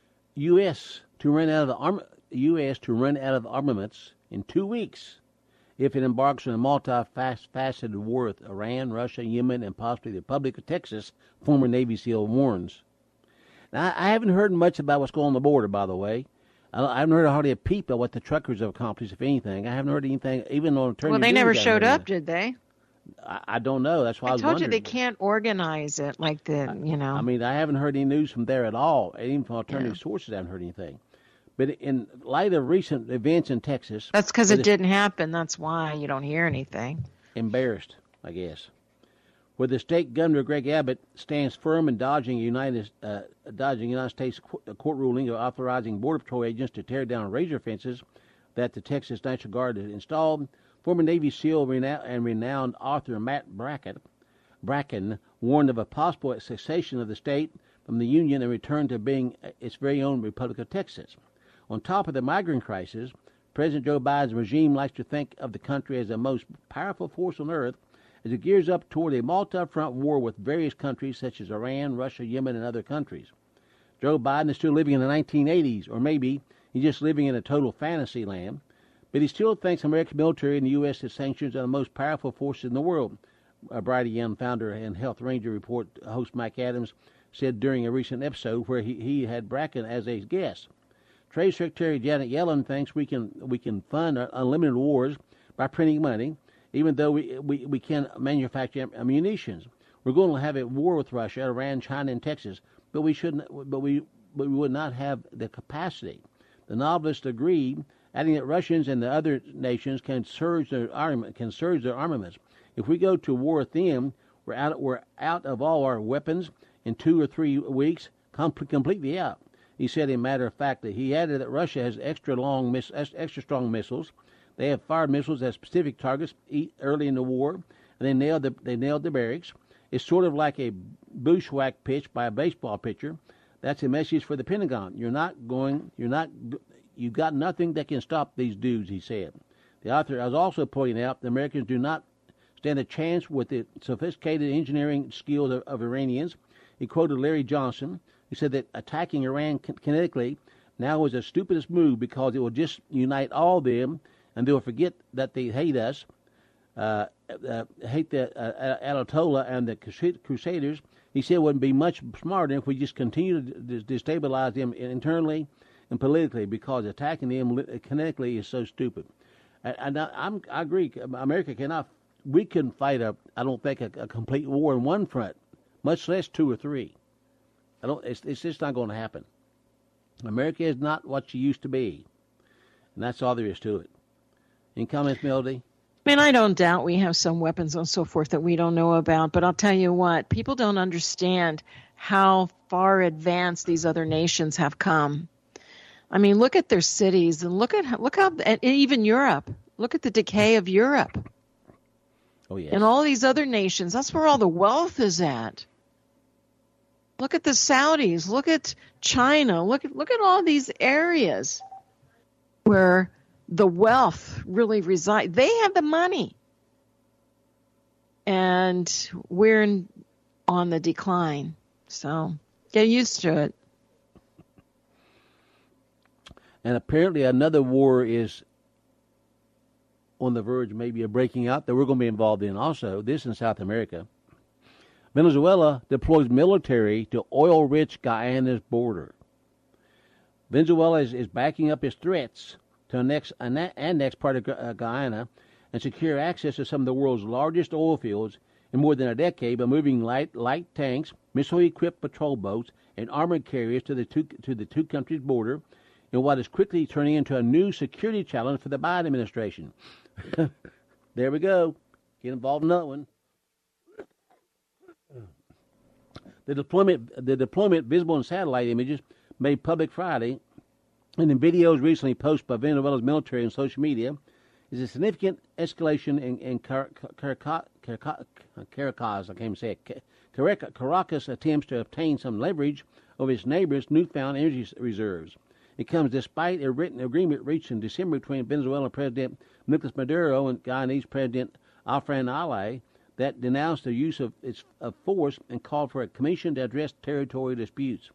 U S to run out of the arm, U S to run out of armaments in two weeks if it embarks on a multi-faceted war with Iran, Russia, Yemen, and possibly the Republic of Texas, former Navy SEAL warns. Now, I haven't heard much about what's going on the border, by the way. I haven't heard hardly a peep of what the truckers have accomplished, if anything. I haven't heard anything, even on attorney. Well, they general never showed up, did they? I, I don't know. That's why I, I was told wondering. you they can't organize it like the, you know. I mean, I haven't heard any news from there at all. Even from alternative Yeah. sources, I haven't heard anything. But in light of recent events in Texas, That's because where it the- didn't happen. That's why you don't hear anything. embarrassed, I guess. Where the state governor Greg Abbott stands firm in dodging United uh, dodging United States court, court ruling of authorizing Border Patrol agents to tear down razor fences that the Texas National Guard had installed. Former Navy SEAL rena- and renowned author Matt Bracken, Bracken warned of a possible cessation of the state from the Union and return to being its very own Republic of Texas. On top of the migrant crisis, President Joe Biden's regime likes to think of the country as the most powerful force on earth as it gears up toward a multi-front war with various countries such as Iran, Russia, Yemen, and other countries. Joe Biden is still living in the nineteen eighties, or maybe he's just living in a total fantasy land, but he still thinks American military and the U S sanctions are the most powerful forces in the world. A Brighty Young founder and Health Ranger Report host Mike Adams said during a recent episode where he, he had Bracken as a guest. Trade Secretary Janet Yellen thinks we can we can fund unlimited wars by printing money, even though we, we, we can manufacture munitions. We're going to have a war with Russia, Iran, China, and Texas, but we shouldn't. But we but we would not have the capacity. The novelist agreed, adding that Russians and the other nations can surge their armament can surge their armaments. If we go to war with them, we're out we're out of all our weapons in two or three weeks, completely out. He said, in matter of fact, that he added that Russia has extra long, miss, extra strong missiles. They have fired missiles at specific targets early in the war, and they nailed the they nailed the barracks. It's sort of like a bushwhack pitch by a baseball pitcher. That's a message for the Pentagon. You're not going. You're not. You've got nothing that can stop these dudes, he said. The author was also pointing out the Americans do not stand a chance with the sophisticated engineering skills of, of Iranians. He quoted Larry Johnson. He said that attacking Iran kinetically now is the stupidest move because it will just unite all of them, and they'll forget that they hate us, uh, uh, hate the uh, Ayatollah and the Crusaders. He said it would be much smarter if we just continue to destabilize them internally and politically, because attacking them kinetically is so stupid. And I, I'm, I agree. America cannot. We couldn't fight a. I don't think a, a complete war in one front, much less two or three. I don't. It's, it's just not going to happen. America is not what she used to be, and that's all there is to it. Any comments, Melody? I mean, I don't doubt we have some weapons and so forth that we don't know about, but I'll tell you what, people don't understand how far advanced these other nations have come. I mean, look at their cities, and look at look how, and even Europe. Look at the decay of Europe. Oh yes. And all these other nations. That's where all the wealth is at. Look at the Saudis. Look at China. Look at look at all these areas where the wealth really resides. They have the money, and we're in, on the decline. So get used to it. And apparently another war is on the verge maybe of breaking out that we're going to be involved in also, this in South America. Venezuela deploys military to oil-rich Guyana's border. Venezuela is, is backing up its threats to annex, annex part of uh, Guyana and secure access to some of the world's largest oil fields in more than a decade by moving light light tanks, missile-equipped patrol boats, and armored carriers to the two to the two countries' border, in what is quickly turning into a new security challenge for the Biden administration. There we go. Get involved in another one. The deployment, the deployment visible in satellite images made public Friday, and in videos recently posted by Venezuela's military and social media, is a significant escalation in, in Car- Car- Car- Car- Caracas, I can't even say it, Car- Caracas attempts to obtain some leverage over its neighbors' newfound energy reserves. It comes despite a written agreement reached in December between Venezuelan President Nicolas Maduro and Guyanese President Alfred Ali that denounced the use of its of force and called for a commission to address territorial disputes.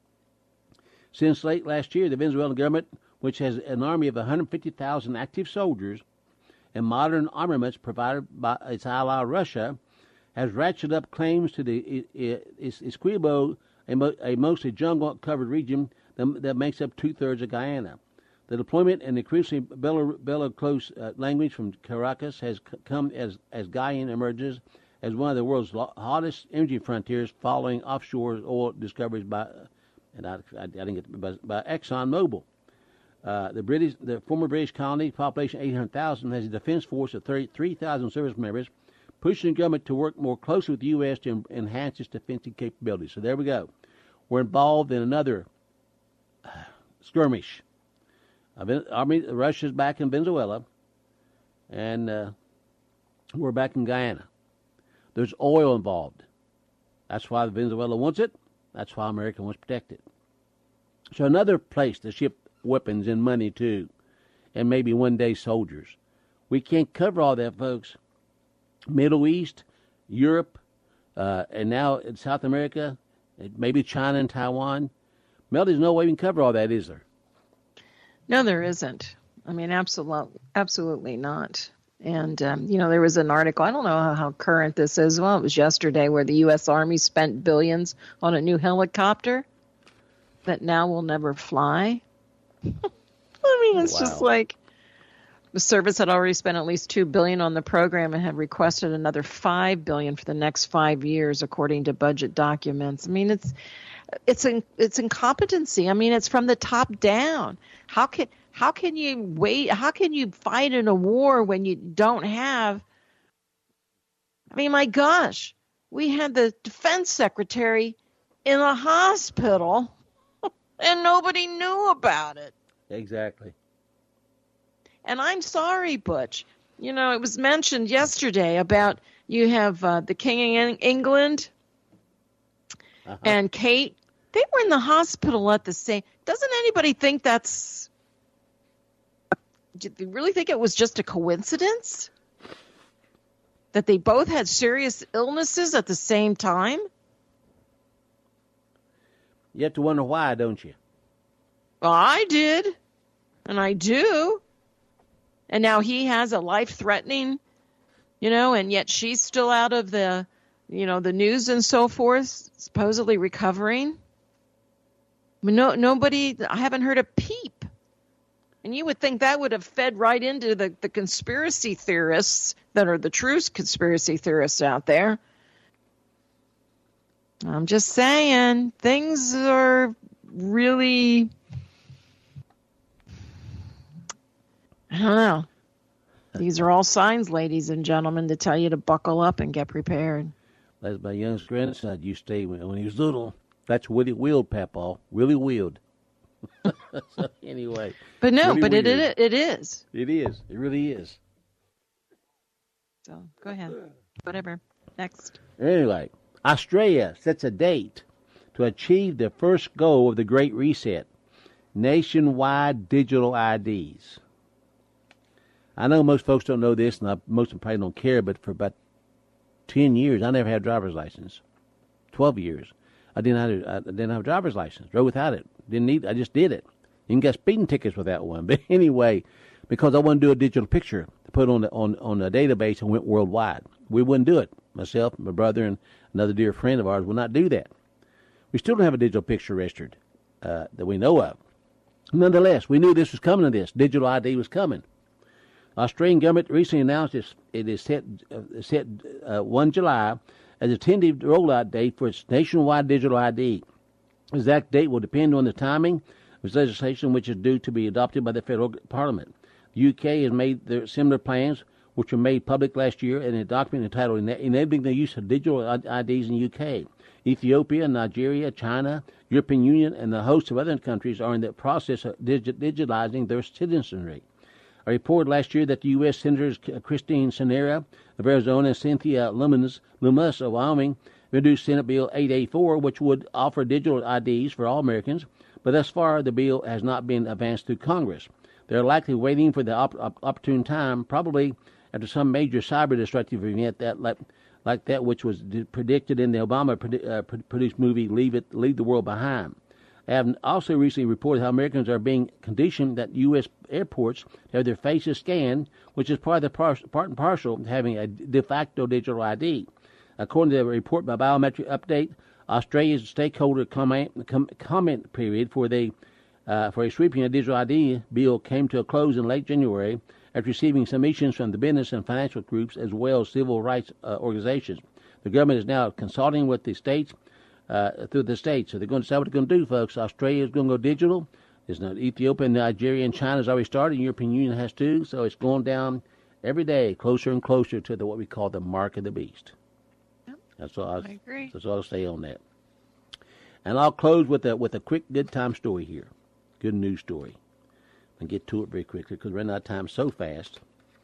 Since late last year, the Venezuelan government, which has an army of one hundred fifty thousand active soldiers and modern armaments provided by its ally Russia, has ratcheted up claims to the Essequibo, a mostly jungle-covered region that makes up two-thirds of Guyana. The deployment and increasingly bellicose uh, language from Caracas has c- come as, as Guyana emerges as one of the world's hottest energy frontiers following offshore oil discoveries by, and I, I, I didn't get by, by ExxonMobil. Uh, the British, the former British colony, population eight hundred thousand, has a defense force of thirty-three thousand service members, pushing the government to work more closely with the U S to en- enhance its defensive capabilities. So there we go. We're involved in another uh, skirmish. Uh, Army, Russia's back in Venezuela, and uh, we're back in Guyana. There's oil involved. That's why Venezuela wants it. That's why America wants to protect it. So another place to ship weapons and money to, and maybe one day soldiers. We can't cover all that, folks. Middle East, Europe, uh, and now in South America, maybe China and Taiwan. Mel, there's no way we can cover all that, is there? No, there isn't. I mean, absolutely, absolutely not. And, um, you know, there was an article, I don't know how, how current this is. Well, it was yesterday where the U S Army spent billions on a new helicopter that now will never fly. I mean, it's wow. just like the service had already spent at least two billion dollars on the program and had requested another five billion dollars for the next five years, according to budget documents. I mean, it's it's in, it's incompetency. I mean, it's from the top down. How can how can you wait? How can you fight in a war when you don't have? I mean, my gosh, we had the defense secretary in a hospital and nobody knew about it. Exactly. And I'm sorry, Butch. You know, it was mentioned yesterday about you have uh, the King of England uh-huh. and Kate. They were in the hospital at the same. Doesn't anybody think that's? Do you really think it was just a coincidence that they both had serious illnesses at the same time? You have to wonder why, don't you? Well, I did, and I do. And now he has a life-threatening, you know, and yet she's still out of the, you know, the news and so forth, supposedly recovering. I mean, no, nobody, I haven't heard a peep. And you would think that would have fed right into the, the conspiracy theorists that are the true conspiracy theorists out there. I'm just saying, things are really, I don't know. These are all signs, ladies and gentlemen, to tell you to buckle up and get prepared. As my youngest grandson used to say when, when he was little, that's Willie Weald, Papa. Willie Weald. So anyway. But no, really but it, weird. it it is. It is. It really is. So go ahead. Whatever. Next. Anyway, Australia sets a date to achieve the first goal of the Great Reset, nationwide digital I Ds. I know most folks don't know this, and I, most of them probably don't care, but for about ten years, I never had a driver's license. twelve years. I didn't have, I didn't have a driver's license. Drove without it. Didn't need. I just did it. You can get speeding tickets without one. But anyway, because I wanted to do a digital picture to put on the, on on a database and went worldwide, we wouldn't do it. Myself, my brother, and another dear friend of ours will not do that. We still don't have a digital picture registered uh, that we know of. Nonetheless, we knew this was coming. To this digital I D was coming. Australian government recently announced it, it is set uh, set uh, first July as a tentative rollout date for its nationwide digital I D. The exact date will depend on the timing of its legislation, which is due to be adopted by the federal parliament. The U K has made their similar plans, which were made public last year in a document entitled Enabling the Use of Digital I Ds in the U K. Ethiopia, Nigeria, China, European Union, and a host of other countries are in the process of digi- digitalizing their citizenry. I reported last year that the U S Senators Christine Sinera of Arizona and Cynthia Lummis, Lummis of Wyoming introduced Senate Bill eight eighty-four, which would offer digital I Ds for all Americans, but thus far the bill has not been advanced through Congress. They're likely waiting for the op- op- opportune time, probably after some major cyber destructive event that like, like that which was d- predicted in the Obama produ- uh, produced movie Leave It, Leave the World Behind. I have also recently reported how Americans are being conditioned at U S airports to have their faces scanned, which is part of the par- part and parcel of having a de facto digital I D. According to the report by Biometric Update, Australia's stakeholder comment, com- comment period for the uh, for a sweeping digital I D bill came to a close in late January after receiving submissions from the business and financial groups as well as civil rights uh, organizations. The government is now consulting with the states uh, through the states. So they're going to decide what they're going to do, folks. Australia is going to go digital. There's no Ethiopia, Nigeria, and China's already started. The European Union has too. So it's going down every day, closer and closer to the what we call the mark of the beast. Yep. That's all. I'll, I agree. That's all I'll say on that. And I'll close with a with a quick good time story here, good news story, and get to it very quickly because we're running out of time so fast.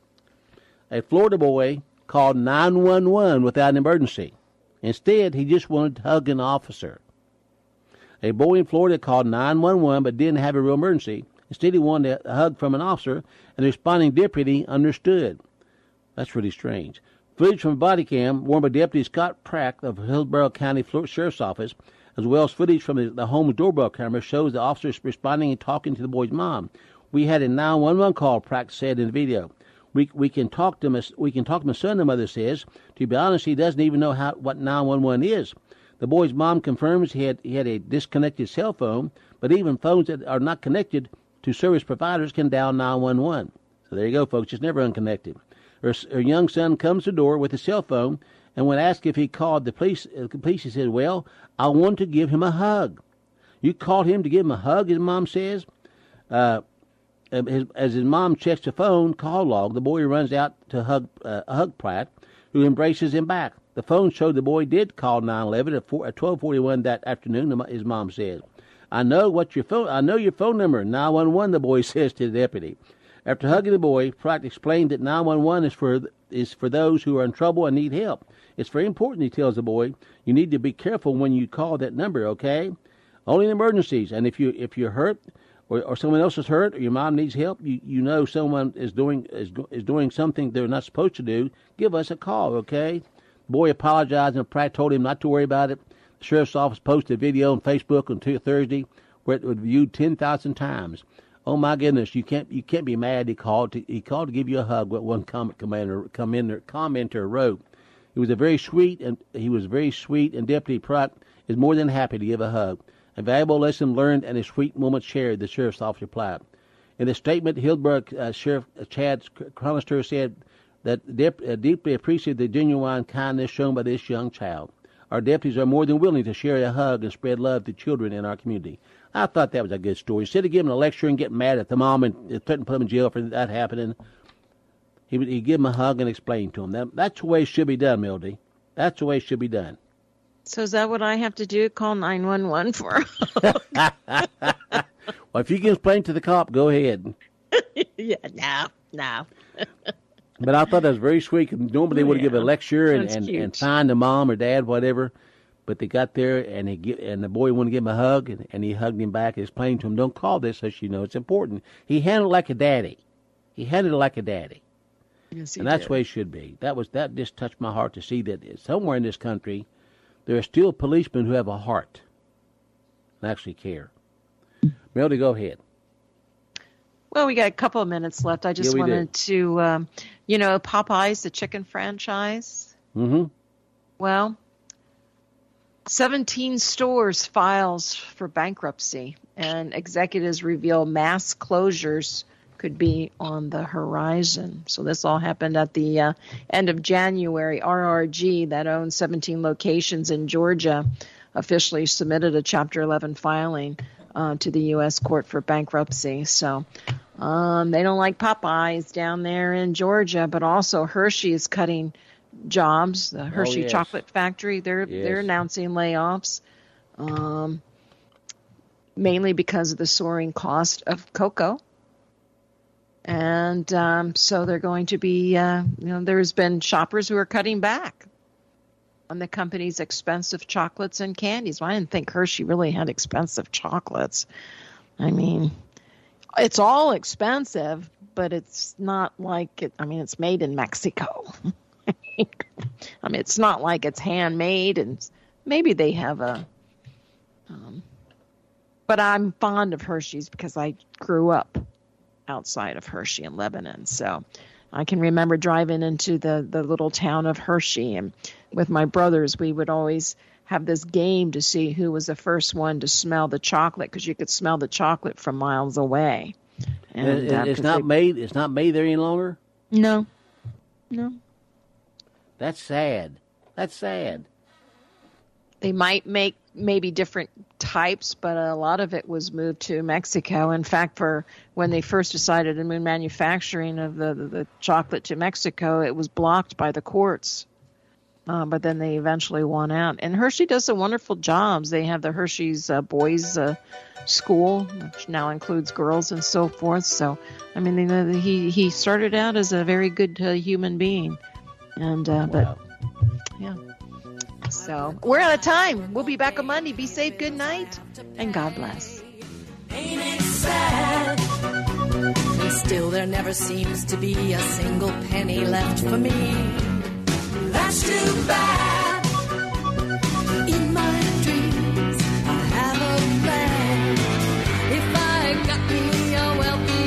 A Florida boy called nine one one without an emergency. Instead, he just wanted to hug an officer. A boy in Florida called nine one one but didn't have a real emergency. Instead, he wanted a hug from an officer, and the responding deputy understood. That's really strange. Footage from a body cam worn by Deputy Scott Pratt of Hillsborough County Sheriff's Office, as well as footage from the, the home doorbell camera, shows the officers responding and talking to the boy's mom. We had a nine one one call, Pratt said in the video. We we can talk to my, we can talk to my son, the mother says. To be honest, he doesn't even know how what nine one one is. The boy's mom confirms he had he had a disconnected cell phone, but even phones that are not connected to service providers can dial nine one one. So there you go, folks. It's never unconnected. Her, her young son comes to the door with a cell phone, and when asked if he called the police, uh, the police, he said, "Well, I want to give him a hug." You called him to give him a hug, his mom says. Uh, his, as his mom checks the phone call log, the boy runs out to hug uh, hug Pratt, who embraces him back. The phone showed the boy did call nine one one at twelve forty-one that afternoon, his mom says. I know what your phone. I know your phone number. nine one one. The boy says to the deputy. After hugging the boy, Pratt explained that nine one one is for is for those who are in trouble and need help. It's very important, he tells the boy. You need to be careful when you call that number, okay? Only in emergencies. And if you if you're hurt, or, or someone else is hurt, or your mom needs help, you, you know someone is doing is is doing something they're not supposed to do. Give us a call, okay? The boy apologized, and Pratt told him not to worry about it. The sheriff's office posted a video on Facebook on Thursday where it was viewed ten thousand times. Oh my goodness, you can't you can't be mad. He called to he called to give you a hug. What one comment commander commenter commenter wrote. He was a very sweet and he was very sweet, and Deputy Pratt is more than happy to give a hug. A valuable lesson learned and a sweet moment shared, the sheriff's office replied. In a statement, Hillsborough uh, Sheriff Chad Cronister said that dep- uh, deeply appreciated the genuine kindness shown by this young child. Our deputies are more than willing to share a hug and spread love to children in our community. I thought that was a good story. Instead of giving a lecture and getting mad at the mom and threatening to put him in jail for that happening, he would he'd give him a hug and explain to him. That, that's the way it should be done, Mildy. That's the way it should be done. So is that what I have to do? Call nine one one for? Well, if you can explain to the cop, go ahead. Yeah, no, no. But I thought that was very sweet. Normally they would Yeah, give a lecture and, that's and, cute. and find the mom or dad, whatever. But they got there, and he get, and the boy wanted to give him a hug, and, and he hugged him back and explained to him, don't call this, so you know it's important. He handled it like a daddy. He handled it like a daddy. Yes, he And that's did. the way it should be. That was that just touched my heart to see that somewhere in this country, there are still policemen who have a heart and actually care. Melody, go ahead. Well, we got a couple of minutes left. I just Yeah, we wanted to, um, you know, Popeyes, the chicken franchise. Mm-hmm. Well, seventeen stores files for bankruptcy, and executives reveal mass closures could be on the horizon. So this all happened at the uh, end of January. R R G, that owns seventeen locations in Georgia, officially submitted a Chapter eleven filing uh, to the U S court for bankruptcy. So um, they don't like Popeyes down there in Georgia, but also Hershey is cutting jobs. The Hershey yes. Chocolate Factory, they're Yes. they're announcing layoffs, um, mainly because of the soaring cost of cocoa. And um, so they're going to be, uh, you know, there's been shoppers who are cutting back on the company's expensive chocolates and candies. Well, I didn't think Hershey really had expensive chocolates. I mean, it's all expensive, but it's not like it, I mean, it's made in Mexico. I mean, it's not like it's handmade, and maybe they have a, um, but I'm fond of Hershey's because I grew up outside of Hershey in Lebanon. So I can remember driving into the, the little town of Hershey, and with my brothers, we would always have this game to see who was the first one to smell the chocolate, because you could smell the chocolate from miles away. And, It- uh, it's 'cause not they- made. It's not made there any longer. No, no. That's sad. That's sad. They might make maybe different types, but a lot of it was moved to Mexico. In fact, for when they first decided to move manufacturing of the, the, the chocolate to Mexico, it was blocked by the courts. Uh, but then they eventually won out. And Hershey does some wonderful jobs. They have the Hershey's uh, Boys uh, School, which now includes girls and so forth. So, I mean, you know, he, he started out as a very good uh, human being. And uh, Wow. But, yeah. So we're out of time. We'll be back on Monday. Be safe. Good night. And God bless. Ain't it sad? And still there never seems to be a single penny left for me. That's too bad. In my dreams, I have a plan. If I got me a wealthy